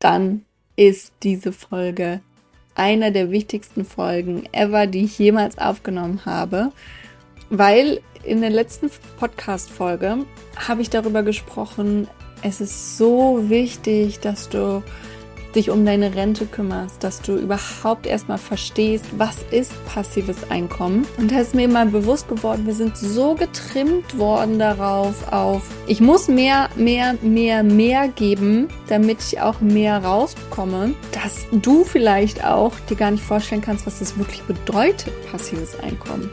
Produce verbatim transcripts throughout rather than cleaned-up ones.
dann ist diese Folge einer der wichtigsten Folgen ever, die ich jemals aufgenommen habe, weil in der letzten Podcast-Folge habe ich darüber gesprochen, es ist so wichtig, dass du dich um deine Rente kümmerst, dass du überhaupt erstmal verstehst, was ist passives Einkommen. Und da ist mir immer bewusst geworden, wir sind so getrimmt worden darauf, auf ich muss mehr, mehr, mehr, mehr geben, damit ich auch mehr rausbekomme, dass du vielleicht auch dir gar nicht vorstellen kannst, was das wirklich bedeutet, passives Einkommen.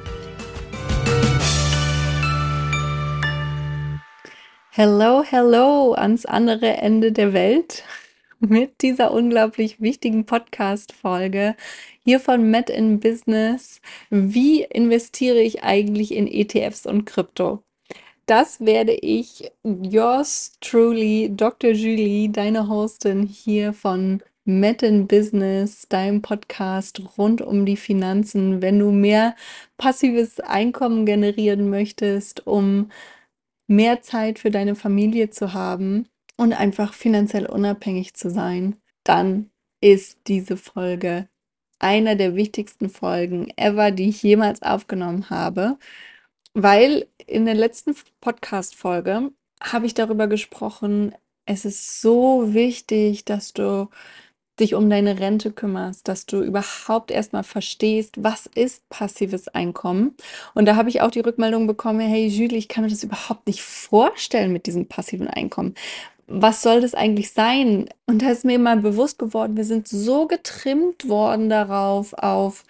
Hello, hello ans andere Ende der Welt mit dieser unglaublich wichtigen Podcast-Folge hier von Met in Business. Wie investiere ich eigentlich in E T Fs und Krypto? Das werde ich, yours truly, Doktor Julie, deine Hostin hier von Met in Business, deinem Podcast rund um die Finanzen. Wenn du mehr passives Einkommen generieren möchtest, um mehr Zeit für deine Familie zu haben und einfach finanziell unabhängig zu sein, dann ist diese Folge einer der wichtigsten Folgen ever, die ich jemals aufgenommen habe, weil in der letzten Podcast-Folge habe ich darüber gesprochen, es ist so wichtig, dass du dich um deine Rente kümmerst, dass du überhaupt erstmal verstehst, was ist passives Einkommen. Und da habe ich auch die Rückmeldung bekommen, hey Julie, ich kann mir das überhaupt nicht vorstellen mit diesem passiven Einkommen. Was soll das eigentlich sein? Und da ist mir mal bewusst geworden, wir sind so getrimmt worden darauf, auf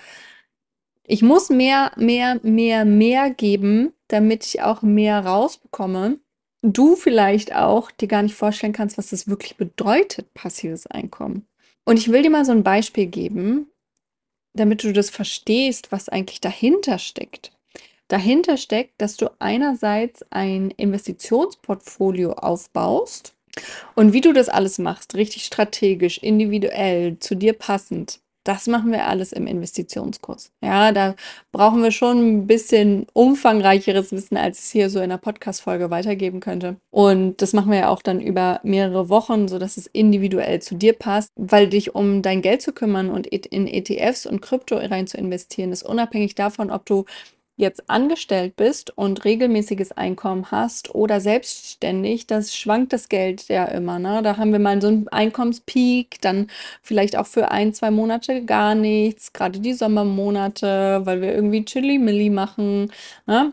ich muss mehr, mehr, mehr, mehr geben, damit ich auch mehr rausbekomme. Du vielleicht auch dir gar nicht vorstellen kannst, was das wirklich bedeutet, passives Einkommen. Und ich will dir mal so ein Beispiel geben, damit du das verstehst, was eigentlich dahinter steckt. Dahinter steckt, dass du einerseits ein Investitionsportfolio aufbaust und wie du das alles machst, richtig strategisch, individuell, zu dir passend. Das machen wir alles im Investitionskurs. Ja, da brauchen wir schon ein bisschen umfangreicheres Wissen, als ich es hier so in einer Podcast-Folge weitergeben könnte. Und das machen wir ja auch dann über mehrere Wochen, sodass es individuell zu dir passt, weil dich um dein Geld zu kümmern und in E T Fs und Krypto rein zu investieren, ist unabhängig davon, ob du jetzt angestellt bist und regelmäßiges Einkommen hast oder selbstständig, das schwankt das Geld ja immer, ne? Da haben wir mal so einen Einkommenspeak, dann vielleicht auch für ein, zwei Monate gar nichts, gerade die Sommermonate, weil wir irgendwie Chili-Milli machen, ne?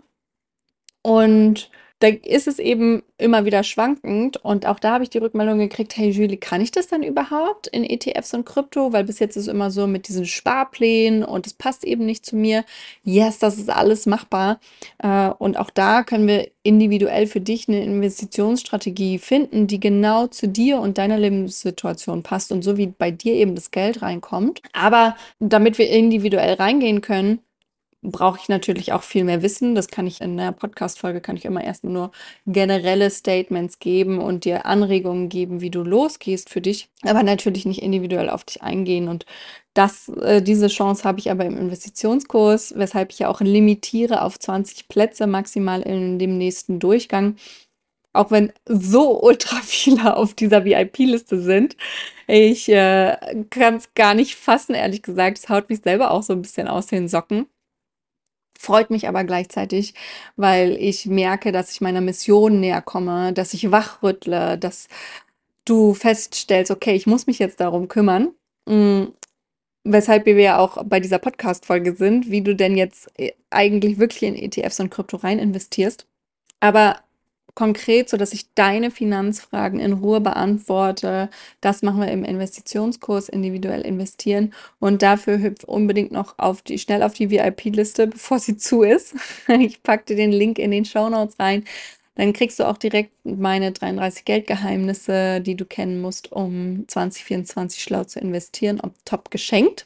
Und da ist es eben immer wieder schwankend und auch da habe ich die Rückmeldung gekriegt, hey Julie, kann ich das dann überhaupt in E T Fs und Krypto? Weil bis jetzt ist es immer so mit diesen Sparplänen und es passt eben nicht zu mir. Yes, das ist alles machbar. Äh, Und auch da können wir individuell für dich eine Investitionsstrategie finden, die genau zu dir und deiner Lebenssituation passt und so wie bei dir eben das Geld reinkommt. Aber damit wir individuell reingehen können, brauche ich natürlich auch viel mehr Wissen. Das kann ich in der Podcast-Folge, kann ich immer erstmal nur generelle Statements geben und dir Anregungen geben, wie du losgehst für dich, aber natürlich nicht individuell auf dich eingehen. Und das, äh, diese Chance habe ich aber im Investitionskurs, weshalb ich ja auch limitiere auf zwanzig Plätze maximal in dem nächsten Durchgang. Auch wenn so ultra viele auf dieser V I P-Liste sind. Ich äh, kann es gar nicht fassen, ehrlich gesagt. Es haut mich selber auch so ein bisschen aus den Socken. Freut mich aber gleichzeitig, weil ich merke, dass ich meiner Mission näher komme, dass ich wachrüttle, dass du feststellst, okay, ich muss mich jetzt darum kümmern. Mm, Weshalb wir ja auch bei dieser Podcast-Folge sind, wie du denn jetzt äh, eigentlich wirklich in E T Fs und Krypto rein investierst. Aber konkret, so dass ich deine Finanzfragen in Ruhe beantworte. Das machen wir im Investitionskurs, individuell investieren. Und dafür hüpf unbedingt noch auf die, schnell auf die V I P-Liste, bevor sie zu ist. Ich packe dir den Link in den Shownotes rein. Dann kriegst du auch direkt meine dreiunddreißig Geldgeheimnisse, die du kennen musst, um zwanzig vierundzwanzig schlau zu investieren, on top geschenkt.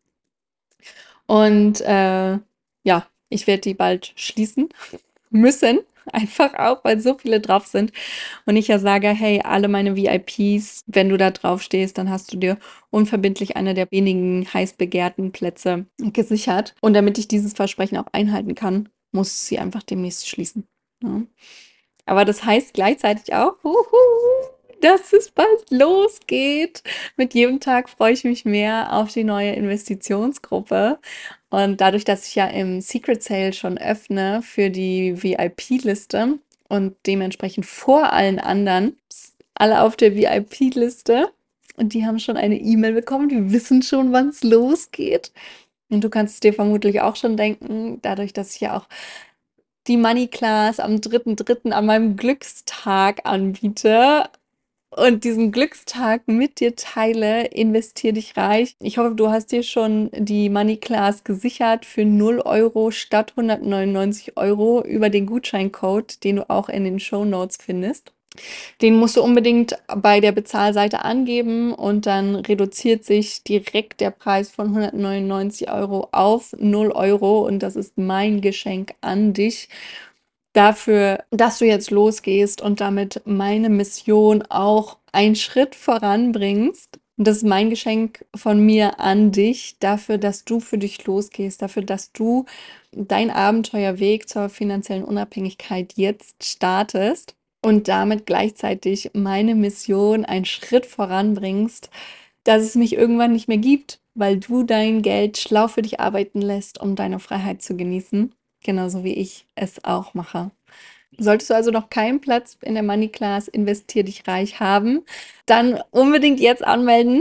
Und äh, ja, ich werde die bald schließen müssen. Einfach auch, weil so viele drauf sind. Und ich ja sage, hey, alle meine V I Ps, wenn du da drauf stehst, dann hast du dir unverbindlich einer der wenigen heiß begehrten Plätze gesichert. Und damit ich dieses Versprechen auch einhalten kann, muss ich sie einfach demnächst schließen. Ja. Aber das heißt gleichzeitig auch, huhu, dass es bald losgeht. Mit jedem Tag freue ich mich mehr auf die neue Investitionsgruppe. Und dadurch, dass ich ja im Secret Sale schon öffne für die V I P-Liste und dementsprechend vor allen anderen, alle auf der V I P-Liste, und die haben schon eine E-Mail bekommen, die wissen schon, wann es losgeht. Und du kannst es dir vermutlich auch schon denken, dadurch, dass ich ja auch die Money Class am dritten dritten an meinem Glückstag anbiete und diesen Glückstag mit dir teile, investier dich reich. Ich hoffe, du hast dir schon die Money Class gesichert für null Euro statt hundertneunundneunzig Euro über den Gutscheincode, den du auch in den Shownotes findest. Den musst du unbedingt bei der Bezahlseite angeben und dann reduziert sich direkt der Preis von hundertneunundneunzig Euro auf null Euro und das ist mein Geschenk an dich dafür, dass du jetzt losgehst und damit meine Mission auch einen Schritt voranbringst. Und das ist mein Geschenk von mir an dich, dafür, dass du für dich losgehst, dafür, dass du deinen Abenteuerweg zur finanziellen Unabhängigkeit jetzt startest und damit gleichzeitig meine Mission einen Schritt voranbringst, dass es mich irgendwann nicht mehr gibt, weil du dein Geld schlau für dich arbeiten lässt, um deine Freiheit zu genießen. Genauso wie ich es auch mache. Solltest du also noch keinen Platz in der Money Class Investier dich reich haben, dann unbedingt jetzt anmelden.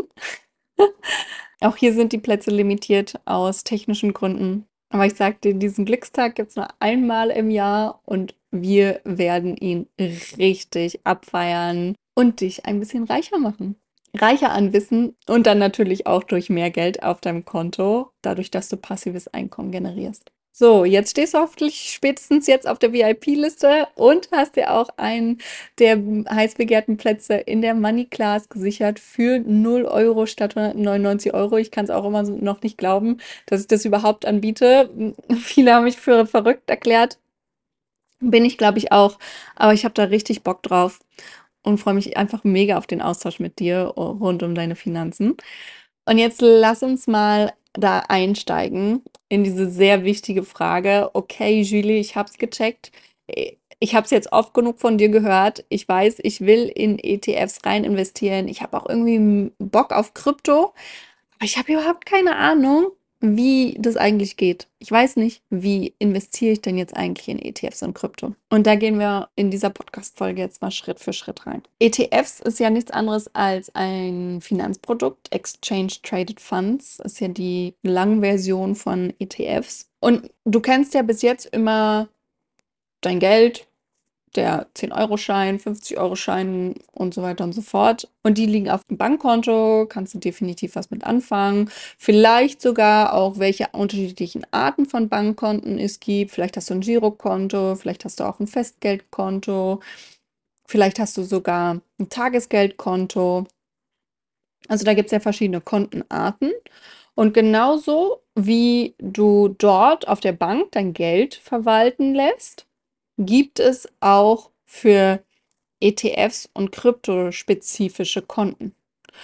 Auch hier sind die Plätze limitiert aus technischen Gründen. Aber ich sag dir, diesen Glückstag gibt es nur einmal im Jahr und wir werden ihn richtig abfeiern und dich ein bisschen reicher machen. Reicher an Wissen und dann natürlich auch durch mehr Geld auf deinem Konto, dadurch, dass du passives Einkommen generierst. So, jetzt stehst du hoffentlich spätestens jetzt auf der V I P-Liste und hast dir auch einen der heiß begehrten Plätze in der Money Class gesichert für null Euro statt hundertneunundneunzig Euro. Ich kann es auch immer noch nicht glauben, dass ich das überhaupt anbiete. Viele haben mich für verrückt erklärt. Bin ich, glaube ich, auch. Aber ich habe da richtig Bock drauf und freue mich einfach mega auf den Austausch mit dir rund um deine Finanzen. Und jetzt lass uns mal da einsteigen in diese sehr wichtige Frage. Okay, Julie, ich habe es gecheckt. Ich habe es jetzt oft genug von dir gehört. Ich weiß, ich will in E T Fs rein investieren. Ich habe auch irgendwie Bock auf Krypto. Aber ich habe überhaupt keine Ahnung, wie das eigentlich geht. Ich weiß nicht, wie investiere ich denn jetzt eigentlich in E T Fs und Krypto? Und da gehen wir in dieser Podcast-Folge jetzt mal Schritt für Schritt rein. E T Fs ist ja nichts anderes als ein Finanzprodukt. Exchange Traded Funds ist ja die Langversion von E T Fs. Und du kennst ja bis jetzt immer dein Geld, der zehn-Euro-Schein, fünfzig-Euro-Schein und so weiter und so fort. Und die liegen auf dem Bankkonto, kannst du definitiv was mit anfangen. Vielleicht sogar auch, welche unterschiedlichen Arten von Bankkonten es gibt. Vielleicht hast du ein Girokonto, vielleicht hast du auch ein Festgeldkonto, vielleicht hast du sogar ein Tagesgeldkonto. Also da gibt es ja verschiedene Kontenarten. Und genauso wie du dort auf der Bank dein Geld verwalten lässt, gibt es auch für E T Fs und kryptospezifische Konten.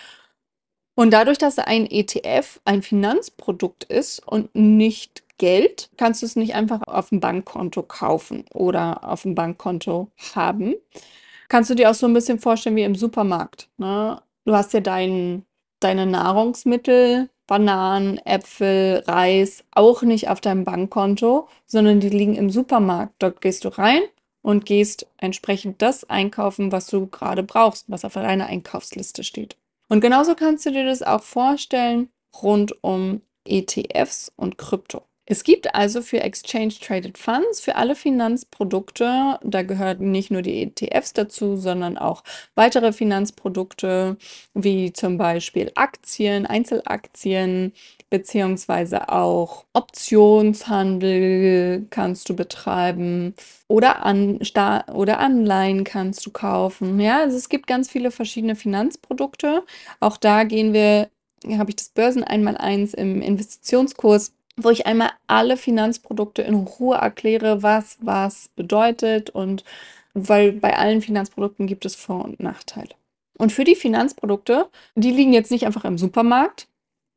Und dadurch, dass ein E T F ein Finanzprodukt ist und nicht Geld, kannst du es nicht einfach auf dem Bankkonto kaufen oder auf dem Bankkonto haben. Kannst du dir auch so ein bisschen vorstellen wie im Supermarkt, ne? Du hast ja dein, deine Nahrungsmittel, Bananen, Äpfel, Reis auch nicht auf deinem Bankkonto, sondern die liegen im Supermarkt. Dort gehst du rein und gehst entsprechend das einkaufen, was du gerade brauchst, was auf deiner Einkaufsliste steht. Und genauso kannst du dir das auch vorstellen rund um E T Fs und Krypto. Es gibt also für Exchange Traded Funds, für alle Finanzprodukte, da gehören nicht nur die E T Fs dazu, sondern auch weitere Finanzprodukte, wie zum Beispiel Aktien, Einzelaktien, beziehungsweise auch Optionshandel kannst du betreiben oder, an, oder Anleihen kannst du kaufen. Ja, also es gibt ganz viele verschiedene Finanzprodukte. Auch da gehen wir, habe ich das Börsen einmal eins im Investitionskurs, wo ich einmal alle Finanzprodukte in Ruhe erkläre, was was bedeutet und weil bei allen Finanzprodukten gibt es Vor- und Nachteile. Und für die Finanzprodukte, die liegen jetzt nicht einfach im Supermarkt,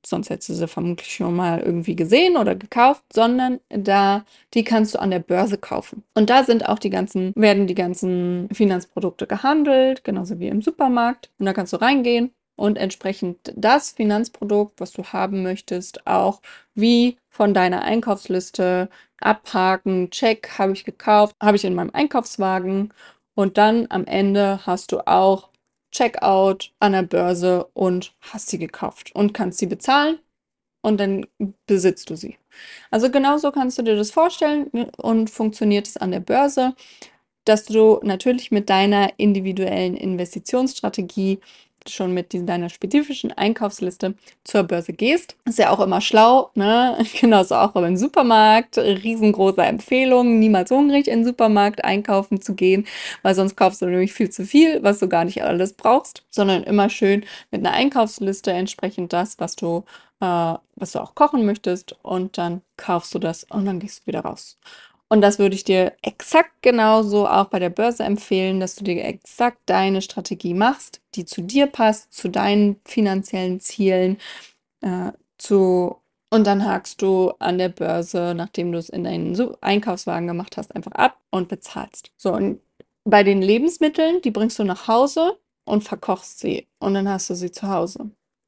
sonst hättest du sie vermutlich schon mal irgendwie gesehen oder gekauft, sondern da, die kannst du an der Börse kaufen. Und da sind auch die ganzen, werden die ganzen Finanzprodukte gehandelt, genauso wie im Supermarkt. Und da kannst du reingehen und entsprechend das Finanzprodukt, was du haben möchtest, auch wie von deiner Einkaufsliste abhaken, check, habe ich gekauft, habe ich in meinem Einkaufswagen und dann am Ende hast du auch Checkout an der Börse und hast sie gekauft und kannst sie bezahlen und dann besitzt du sie. Also genauso kannst du dir das vorstellen und funktioniert es an der Börse, dass du natürlich mit deiner individuellen Investitionsstrategie schon mit diesen, deiner spezifischen Einkaufsliste zur Börse gehst. Ist ja auch immer schlau, ne? Genauso auch im Supermarkt. Riesengroße Empfehlung, niemals hungrig in den Supermarkt einkaufen zu gehen, weil sonst kaufst du nämlich viel zu viel, was du gar nicht alles brauchst, sondern immer schön mit einer Einkaufsliste entsprechend das, was du, äh, was du auch kochen möchtest und dann kaufst du das und dann gehst du wieder raus. Und das würde ich dir exakt genauso auch bei der Börse empfehlen, dass du dir exakt deine Strategie machst, die zu dir passt, zu deinen finanziellen Zielen, äh, zu und dann hakst du an der Börse, nachdem du es in deinen Su- Einkaufswagen gemacht hast, einfach ab und bezahlst. So, und bei den Lebensmitteln, die bringst du nach Hause und verkochst sie und dann hast du sie zu Hause.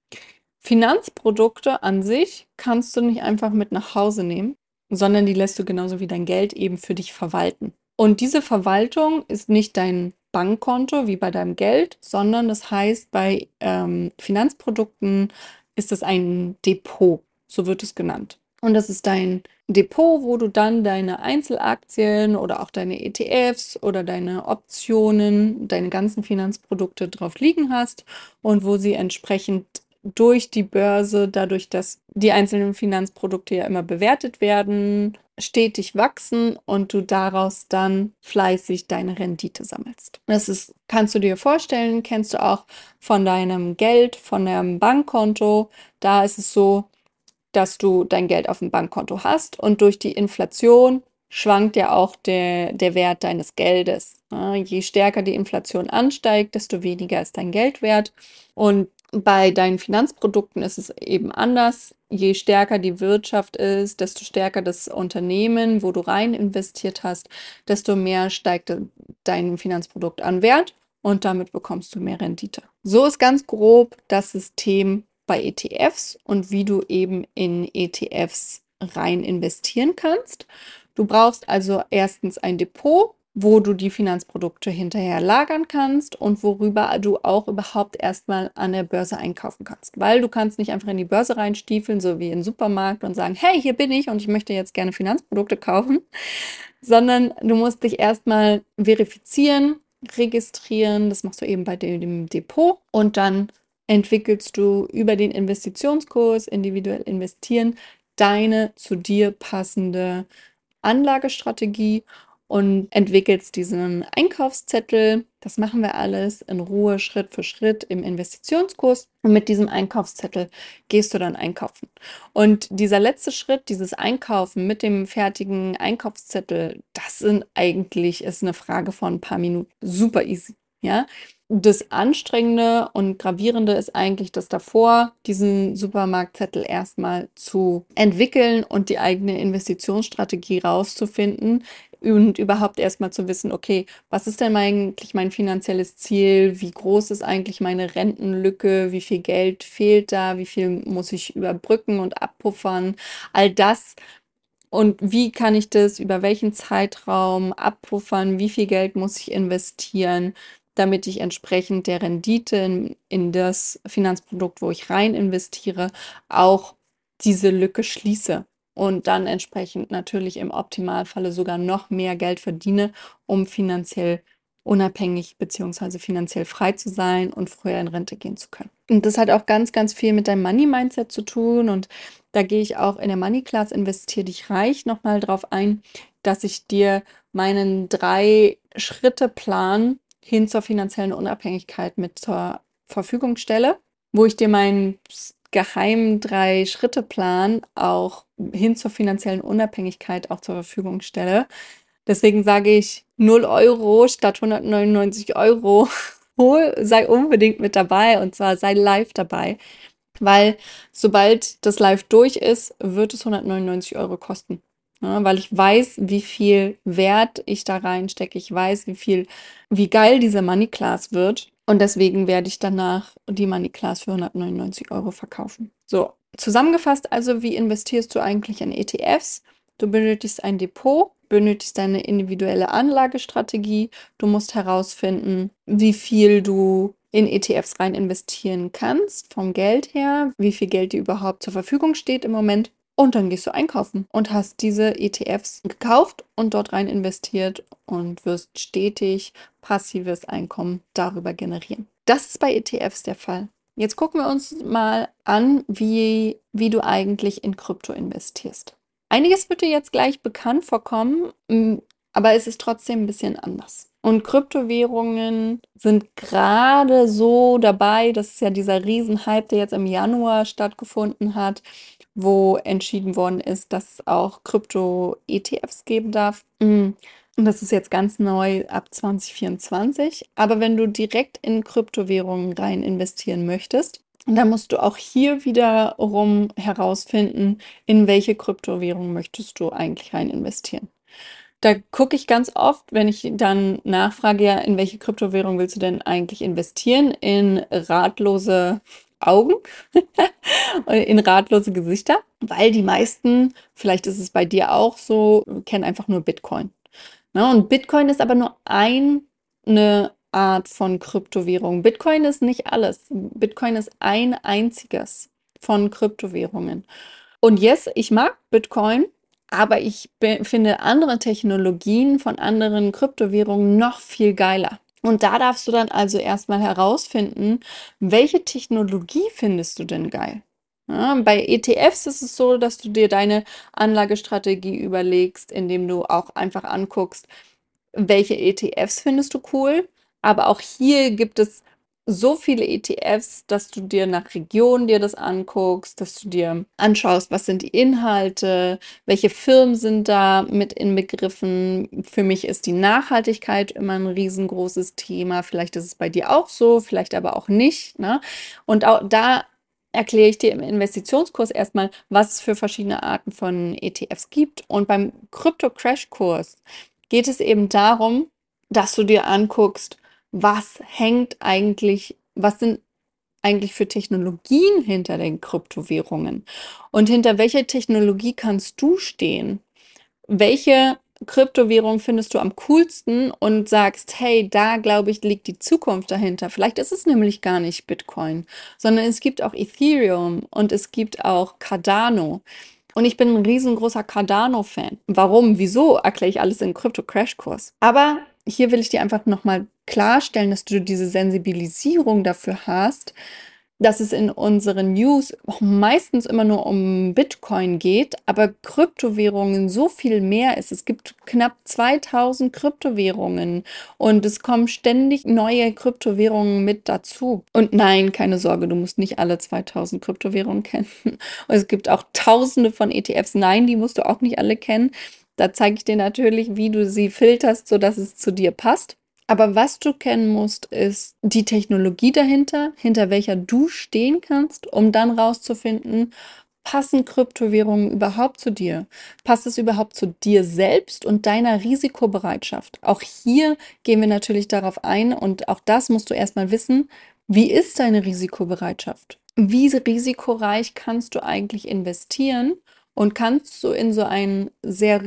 Finanzprodukte an sich kannst du nicht einfach mit nach Hause nehmen, sondern die lässt du genauso wie dein Geld eben für dich verwalten. Und diese Verwaltung ist nicht dein Bankkonto wie bei deinem Geld, sondern das heißt, bei ähm, Finanzprodukten ist es ein Depot, so wird es genannt. Und das ist dein Depot, wo du dann deine Einzelaktien oder auch deine E T Fs oder deine Optionen, deine ganzen Finanzprodukte drauf liegen hast und wo sie entsprechend durch die Börse, dadurch, dass die einzelnen Finanzprodukte ja immer bewertet werden, stetig wachsen und du daraus dann fleißig deine Rendite sammelst. Das ist, kannst du dir vorstellen, kennst du auch von deinem Geld, von deinem Bankkonto. Da ist es so, dass du dein Geld auf dem Bankkonto hast und durch die Inflation schwankt ja auch der, der Wert deines Geldes. Ja, je stärker die Inflation ansteigt, desto weniger ist dein Geld wert. Und bei deinen Finanzprodukten ist es eben anders. Je stärker die Wirtschaft ist, desto stärker das Unternehmen, wo du rein investiert hast, desto mehr steigt dein Finanzprodukt an Wert und damit bekommst du mehr Rendite. So ist ganz grob das System bei E T Fs und wie du eben in E T Fs rein investieren kannst. Du brauchst also erstens ein Depot, wo du die Finanzprodukte hinterher lagern kannst und worüber du auch überhaupt erstmal an der Börse einkaufen kannst. Weil du kannst nicht einfach in die Börse reinstiefeln, so wie im Supermarkt und sagen, hey, hier bin ich und ich möchte jetzt gerne Finanzprodukte kaufen, sondern du musst dich erstmal verifizieren, registrieren. Das machst du eben bei dem Depot und dann entwickelst du über den Investitionskurs, individuell investieren, deine zu dir passende Anlagestrategie und entwickelst diesen Einkaufszettel. Das machen wir alles in Ruhe, Schritt für Schritt im Investitionskurs. Und mit diesem Einkaufszettel gehst du dann einkaufen. Und dieser letzte Schritt, dieses Einkaufen mit dem fertigen Einkaufszettel, das sind eigentlich, ist eine Frage von ein paar Minuten. Super easy. Ja, das Anstrengende und Gravierende ist eigentlich das davor, diesen Supermarktzettel erstmal zu entwickeln und die eigene Investitionsstrategie rauszufinden und überhaupt erstmal zu wissen, okay, was ist denn eigentlich mein finanzielles Ziel? Wie groß ist eigentlich meine Rentenlücke? Wie viel Geld fehlt da? Wie viel muss ich überbrücken und abpuffern? All das. Und wie kann ich das über welchen Zeitraum abpuffern? Wie viel Geld muss ich investieren, damit ich entsprechend der Rendite in, in das Finanzprodukt, wo ich rein investiere, auch diese Lücke schließe und dann entsprechend natürlich im Optimalfalle sogar noch mehr Geld verdiene, um finanziell unabhängig beziehungsweise finanziell frei zu sein und früher in Rente gehen zu können. Und das hat auch ganz, ganz viel mit deinem Money-Mindset zu tun und da gehe ich auch in der Money Class Investier dich reich nochmal drauf ein, dass ich dir meinen Drei-Schritte-Plan hin zur finanziellen Unabhängigkeit mit zur Verfügung stelle, wo ich dir meinen geheimen Drei-Schritte-Plan auch hin zur finanziellen Unabhängigkeit auch zur Verfügung stelle. Deswegen sage ich null Euro statt hundertneunundneunzig Euro. Hol, sei unbedingt mit dabei und zwar sei live dabei. weil sobald das live durch ist, wird es hundertneunundneunzig Euro kosten. Ja, weil ich weiß, wie viel Wert ich da reinstecke. Ich weiß, wie viel, wie geil diese Money Class wird. Und deswegen werde ich danach die Money Class für hundertneunundneunzig Euro verkaufen. So, zusammengefasst also, wie investierst du eigentlich in E T Fs? Du benötigst ein Depot, benötigst deine individuelle Anlagestrategie. Du musst herausfinden, wie viel du in E T Fs rein investieren kannst, vom Geld her, wie viel Geld dir überhaupt zur Verfügung steht im Moment. Und dann gehst du einkaufen und hast diese E T Fs gekauft und dort rein investiert und wirst stetig passives Einkommen darüber generieren. Das ist bei E T Fs der Fall. Jetzt gucken wir uns mal an, wie, wie du eigentlich in Krypto investierst. Einiges wird dir jetzt gleich bekannt vorkommen, m, aber es ist trotzdem ein bisschen anders. Und Kryptowährungen sind gerade so dabei, das ist ja dieser Riesenhype, der jetzt im Januar stattgefunden hat, wo entschieden worden ist, dass es auch Krypto-E T Fs geben darf. Mm. Und das ist jetzt ganz neu ab zwanzig vierundzwanzig. Aber wenn du direkt in Kryptowährungen rein investieren möchtest, dann musst du auch hier wiederum herausfinden, in welche Kryptowährung möchtest du eigentlich rein investieren. Da gucke ich ganz oft, wenn ich dann nachfrage, ja, in welche Kryptowährung willst du denn eigentlich investieren? In ratlose Augen, in ratlose Gesichter, weil die meisten, vielleicht ist es bei dir auch so, kennen einfach nur Bitcoin. Ne? Und Bitcoin ist aber nur eine Art von Kryptowährung. Bitcoin ist nicht alles. Bitcoin ist ein einziges von Kryptowährungen. Und yes, ich mag Bitcoin, aber ich be- finde andere Technologien von anderen Kryptowährungen noch viel geiler. Und da darfst du dann also erstmal herausfinden, welche Technologie findest du denn geil? Ja, bei E T Fs ist es so, dass du dir deine Anlagestrategie überlegst, indem du auch einfach anguckst, welche E T Fs findest du cool. Aber auch hier gibt es so viele E T Fs, dass du dir nach Region dir das anguckst, dass du dir anschaust, was sind die Inhalte, welche Firmen sind da mit inbegriffen. Für mich ist die Nachhaltigkeit immer ein riesengroßes Thema. Vielleicht ist es bei dir auch so, vielleicht aber auch nicht, ne? Und auch da erkläre ich dir im Investitionskurs erstmal, was es für verschiedene Arten von E T Fs gibt. Und beim Krypto-Crash-Kurs geht es eben darum, dass du dir anguckst, was hängt eigentlich, was sind eigentlich für Technologien hinter den Kryptowährungen und hinter welcher Technologie kannst du stehen? Welche Kryptowährung findest du am coolsten und sagst, hey, da glaube ich, liegt die Zukunft dahinter. Vielleicht ist es nämlich gar nicht Bitcoin, sondern es gibt auch Ethereum und es gibt auch Cardano. Und ich bin ein riesengroßer Cardano-Fan. Warum? Wieso? Erkläre ich alles im Krypto-Crash-Kurs. Aber hier will ich dir einfach nochmal klarstellen, dass du diese Sensibilisierung dafür hast, dass es in unseren News meistens immer nur um Bitcoin geht, aber Kryptowährungen so viel mehr ist. Es gibt knapp zweitausend Kryptowährungen und es kommen ständig neue Kryptowährungen mit dazu. Und nein, keine Sorge, du musst nicht alle zweitausend Kryptowährungen kennen. Und es gibt auch tausende von E T Fs. Nein, die musst du auch nicht alle kennen. Da zeige ich dir natürlich, wie du sie filterst, sodass es zu dir passt. Aber was du kennen musst, ist die Technologie dahinter, hinter welcher du stehen kannst, um dann rauszufinden, passen Kryptowährungen überhaupt zu dir? Passt es überhaupt zu dir selbst und deiner Risikobereitschaft? Auch hier gehen wir natürlich darauf ein und auch das musst du erstmal wissen. Wie ist deine Risikobereitschaft? Wie risikoreich kannst du eigentlich investieren? Und kannst du in so ein sehr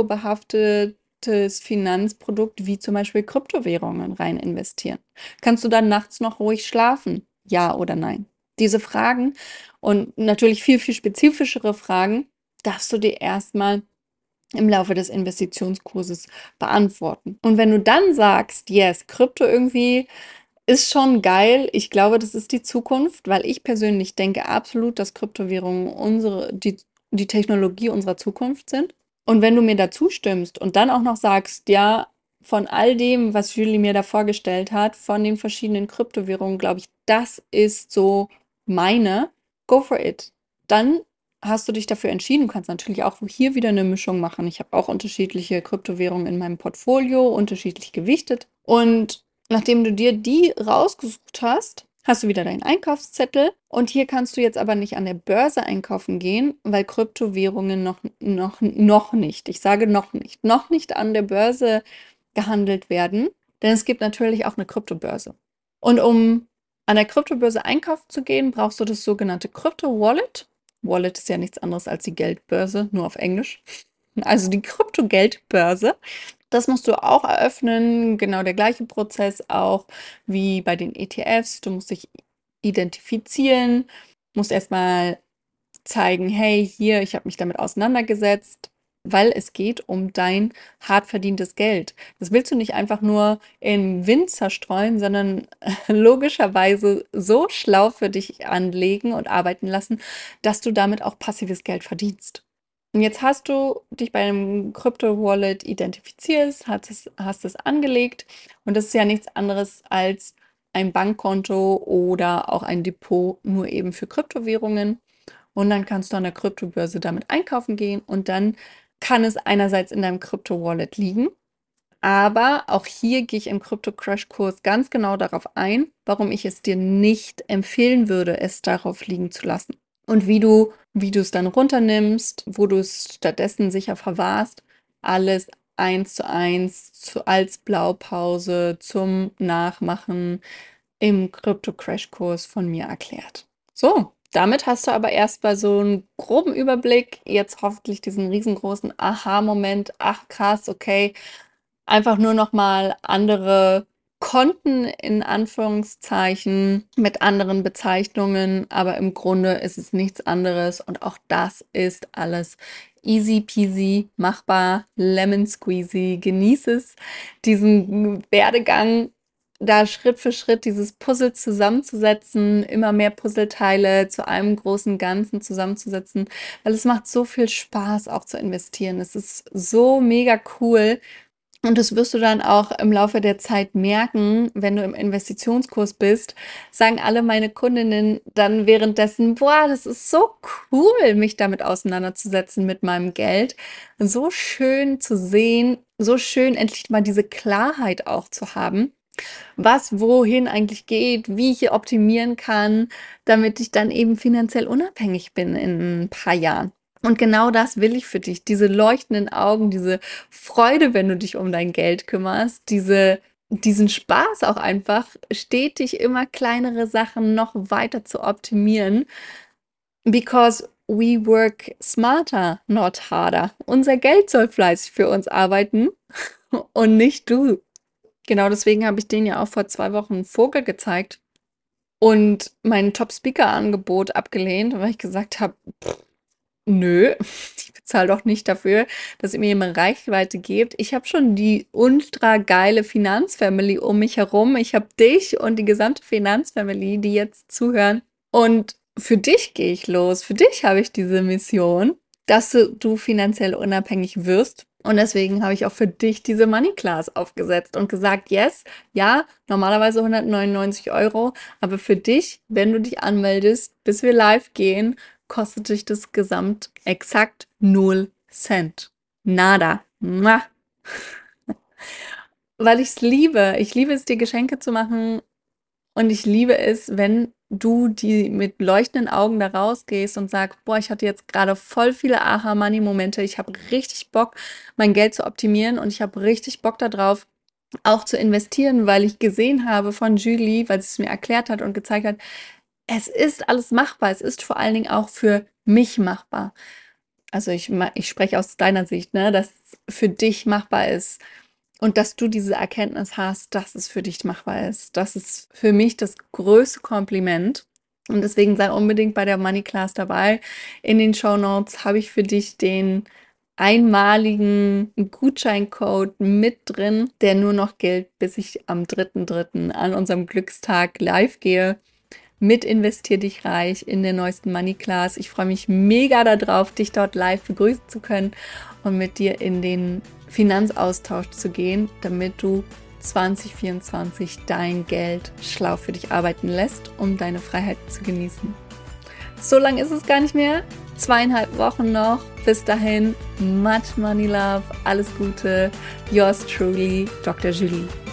risikobehaftetes Finanzprodukt wie zum Beispiel Kryptowährungen rein investieren? Kannst du dann nachts noch ruhig schlafen? Ja oder nein? Diese Fragen und natürlich viel, viel spezifischere Fragen darfst du dir erstmal im Laufe des Investitionskurses beantworten. Und wenn du dann sagst, yes, Krypto irgendwie ist schon geil. Ich glaube, das ist die Zukunft, weil ich persönlich denke absolut, dass Kryptowährungen unsere, die, die Technologie unserer Zukunft sind. Und wenn du mir dazu stimmst und dann auch noch sagst, ja, von all dem, was Julie mir da vorgestellt hat, von den verschiedenen Kryptowährungen, glaube ich, das ist so meine, go for it. Dann hast du dich dafür entschieden. Du kannst natürlich auch hier wieder eine Mischung machen. Ich habe auch unterschiedliche Kryptowährungen in meinem Portfolio, unterschiedlich gewichtet. Und nachdem du dir die rausgesucht hast, hast du wieder deinen Einkaufszettel und hier kannst du jetzt aber nicht an der Börse einkaufen gehen, weil Kryptowährungen noch, noch, noch nicht, ich sage noch nicht, noch nicht an der Börse gehandelt werden, denn es gibt natürlich auch eine Kryptobörse. Und um an der Kryptobörse einkaufen zu gehen, brauchst du das sogenannte Krypto-Wallet. Wallet ist ja nichts anderes als die Geldbörse, nur auf Englisch. Also die Krypto-Geldbörse. Das musst du auch eröffnen, genau der gleiche Prozess auch wie bei den E T Fs. Du musst dich identifizieren, musst erstmal zeigen, hey, hier, ich habe mich damit auseinandergesetzt, weil es geht um dein hart verdientes Geld. Das willst du nicht einfach nur in Wind zerstreuen, sondern logischerweise so schlau für dich anlegen und arbeiten lassen, dass du damit auch passives Geld verdienst. Und jetzt hast du dich bei einem Krypto-Wallet identifiziert, hast es, hast es angelegt und das ist ja nichts anderes als ein Bankkonto oder auch ein Depot, nur eben für Kryptowährungen. Und dann kannst du an der Kryptobörse damit einkaufen gehen und dann kann es einerseits in deinem Krypto-Wallet liegen, aber auch hier gehe ich im Krypto-Crash-Kurs ganz genau darauf ein, warum ich es dir nicht empfehlen würde, es darauf liegen zu lassen. Und wie du, wie du es dann runternimmst, wo du es stattdessen sicher verwahrst, alles eins zu eins zu, als Blaupause zum Nachmachen im Krypto-Crash-Kurs von mir erklärt. So, damit hast du aber erstmal so einen groben Überblick, jetzt hoffentlich diesen riesengroßen Aha-Moment, ach krass, okay, einfach nur noch mal andere Konten in Anführungszeichen mit anderen Bezeichnungen, aber im Grunde ist es nichts anderes und auch das ist alles easy peasy machbar, lemon squeezy, genieß es, diesen Werdegang da Schritt für Schritt dieses Puzzle zusammenzusetzen, immer mehr Puzzleteile zu einem großen Ganzen zusammenzusetzen, weil es macht so viel Spaß auch zu investieren. Es ist so mega cool. Und das wirst du dann auch im Laufe der Zeit merken, wenn du im Investitionskurs bist, sagen alle meine Kundinnen dann währenddessen, boah, das ist so cool, mich damit auseinanderzusetzen mit meinem Geld. So schön zu sehen, so schön endlich mal diese Klarheit auch zu haben, was wohin eigentlich geht, wie ich hier optimieren kann, damit ich dann eben finanziell unabhängig bin in ein paar Jahren. Und genau das will ich für dich. Diese leuchtenden Augen, diese Freude, wenn du dich um dein Geld kümmerst, diese, diesen Spaß auch einfach, stetig immer kleinere Sachen noch weiter zu optimieren. Because we work smarter, not harder. Unser Geld soll fleißig für uns arbeiten und nicht du. Genau deswegen habe ich denen ja auch vor zwei Wochen einen Vogel gezeigt und mein Top-Speaker-Angebot abgelehnt, weil ich gesagt habe, nö, ich bezahle doch nicht dafür, dass ihr mir eine Reichweite gebt. Ich habe schon die ultra geile Finanzfamily um mich herum. Ich habe dich und die gesamte Finanzfamily, die jetzt zuhören. Und für dich gehe ich los. Für dich habe ich diese Mission, dass du, du finanziell unabhängig wirst. Und deswegen habe ich auch für dich diese Money Class aufgesetzt und gesagt, yes, ja, normalerweise hundertneunundneunzig Euro, aber für dich, wenn du dich anmeldest, bis wir live gehen, kostet dich das gesamt exakt null Cent. Nada. Mua. Weil ich es liebe. Ich liebe es, dir Geschenke zu machen und ich liebe es, wenn du die mit leuchtenden Augen da rausgehst und sagst, boah, ich hatte jetzt gerade voll viele Aha-Money-Momente. Ich habe richtig Bock, mein Geld zu optimieren und ich habe richtig Bock darauf, auch zu investieren, weil ich gesehen habe von Julie, weil sie es mir erklärt hat und gezeigt hat, es ist alles machbar. Es ist vor allen Dingen auch für mich machbar. Also ich, ich spreche aus deiner Sicht, ne, dass es für dich machbar ist und dass du diese Erkenntnis hast, dass es für dich machbar ist. Das ist für mich das größte Kompliment. Und deswegen sei unbedingt bei der Money Class dabei. In den Shownotes habe ich für dich den einmaligen Gutscheincode mit drin, der nur noch gilt, bis ich am dritten dritten an unserem Glückstag live gehe. Mit Investier dich reich in der neuesten Money Class. Ich freue mich mega darauf, dich dort live begrüßen zu können und mit dir in den Finanzaustausch zu gehen, damit du zwanzig vierundzwanzig dein Geld schlau für dich arbeiten lässt, um deine Freiheit zu genießen. So lange ist es gar nicht mehr. Zweieinhalb Wochen noch. Bis dahin, much money love, alles Gute. Yours truly, Doktor Julie.